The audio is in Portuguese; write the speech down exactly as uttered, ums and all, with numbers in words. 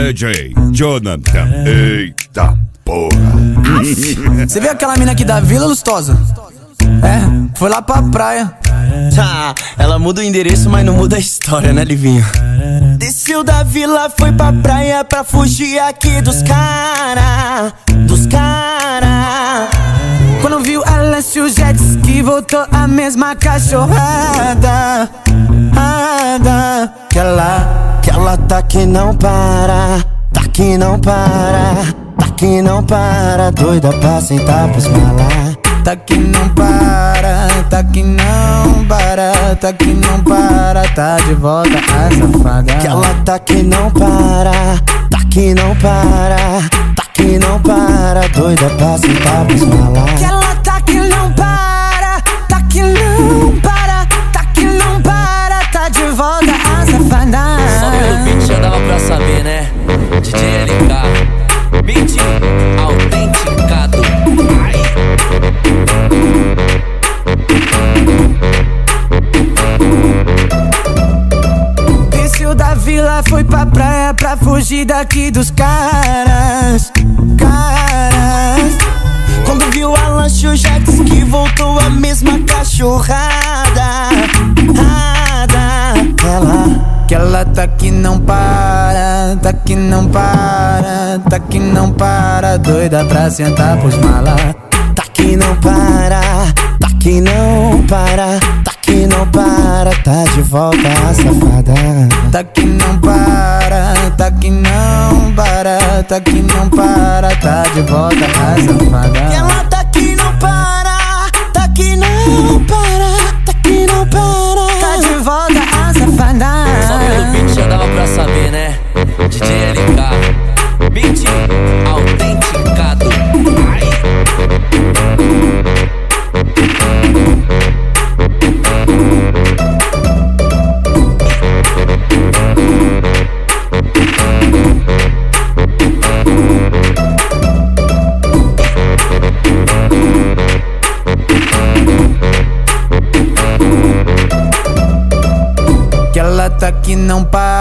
D J Jonathan. Eita porra. Você viu aquela mina aqui da Vila, Lustosa? É, foi lá pra praia. Tá, ela muda o endereço, mas não muda a história, né, Livinho? Desceu da vila, foi pra praia pra fugir aqui dos cara, dos cara. Quando viu ela se o jet ski, voltou a mesma cachorrada. Ada, Que ela, que ela tá que não para, tá que não para, tá que não para, doida pra sentar pros malar. tá que não para, tá que não para, tá que não para, tá de volta a safada. Que ela tá que não para, tá que não para, tá que não para, doida pra sentar pros malar. Que ela tá que não para, tá que não para, tá que não para, tá de volta a safada. Só pelo beat já dava pra saber, né? D J L K, beat autenticado. Ai. Desceu da vila, foi pra praia pra fugir daqui dos caras, caras. Quando viu a lancha, o jet ski, voltou a mesma cachorrada. Rada. Ela, que ela tá que não para, tá que não para, tá que não para, doida pra sentar pros malas. tá que não para, tá que não para, tá que não para, tá de volta a safada. Tá que não para, tá que não para, tá que não para, tá de volta a safada. Ela tá que não para, tá que não para, tá que não para, tá de volta a safada. Só pelo beat já dava pra saber, né? D J L K, beat autenticado. Ai. Que ela tá que não para.